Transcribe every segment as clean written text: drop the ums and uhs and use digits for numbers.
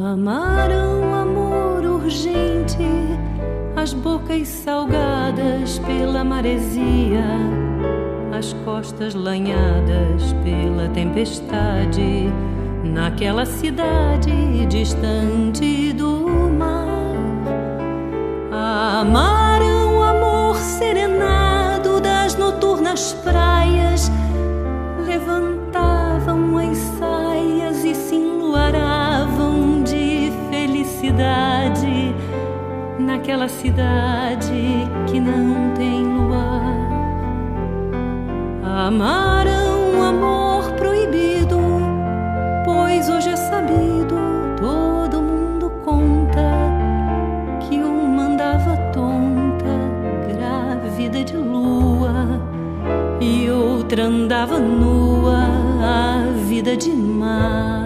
Amaram amor urgente, as bocas salgadas pela maresia, as costas lanhadas pela tempestade, naquela cidade distante do mar. Amaram amor serenado das noturnas praias, levantavam as saias e se enluaravam de felicidade naquela cidade que não tem luar. Amaram amor proibido, pois hoje é sabido, todo mundo conta, que uma andava tonta, grávida de lua, e outra andava nua, a vida de mar.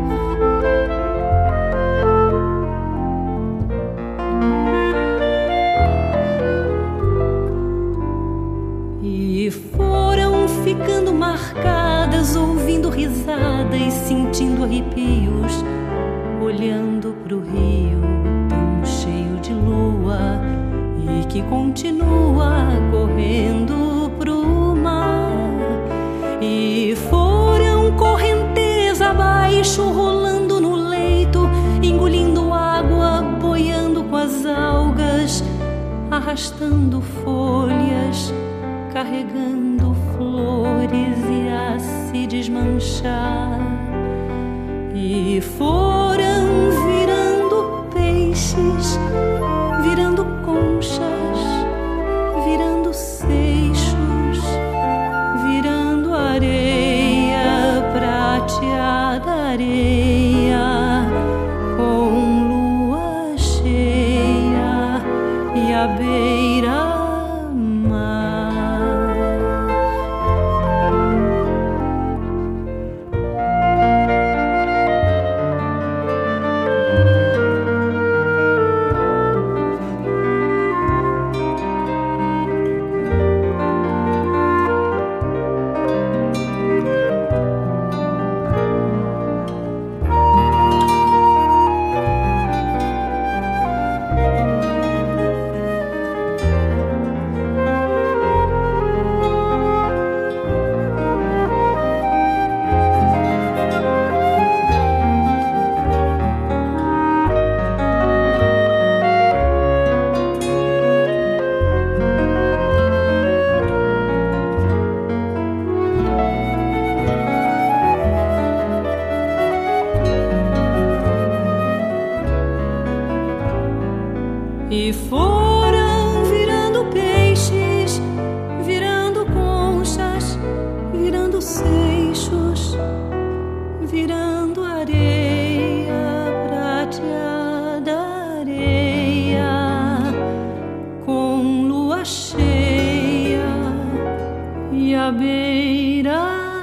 E foram ficando marcadas, ouvindo risadas, sentindo arrepios, olhando pro rio tão cheio de lua e que continua correndo pro mar. E foram correnteza abaixo, rolando no leito, engolindo água, boiando com as algas, arrastando folhas, carregando flores e a se desmanchar. E foram virando peixes, virando conchas, virando seixos, virando areia, prateada areia, com lua cheia e a beira. E foram virando peixes, virando conchas, virando seixos, virando areia, prateada areia, com lua cheia e a beira.